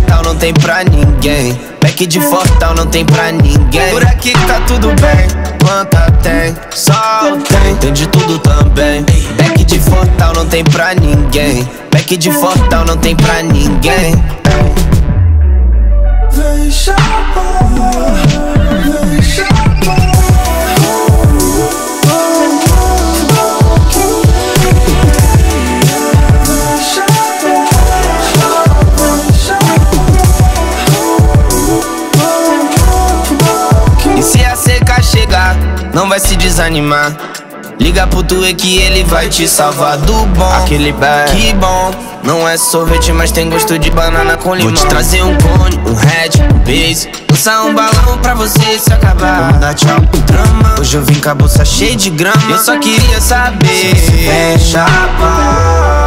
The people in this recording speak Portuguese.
Fortal não tem pra ninguém. Back de Fortal não tem pra ninguém. Por aqui tá tudo bem. Planta tem, sol tem de tudo também. Back de Fortal não tem pra ninguém. Back de Fortal não tem pra ninguém. Vem chapa, vem chapa. E se a seca chegar, não vai se desanimar. Liga pro Tuê que ele vai te salvar do bom. Aquele bar, que bom. Não é sorvete, mas tem gosto de banana com limão. Vou te trazer um cone, um red, um base. Lançar um balão pra você se acabar. Vamos dar tchau pro drama. Hoje eu vim com a bolsa cheia de grama. Eu só queria saber, chapa,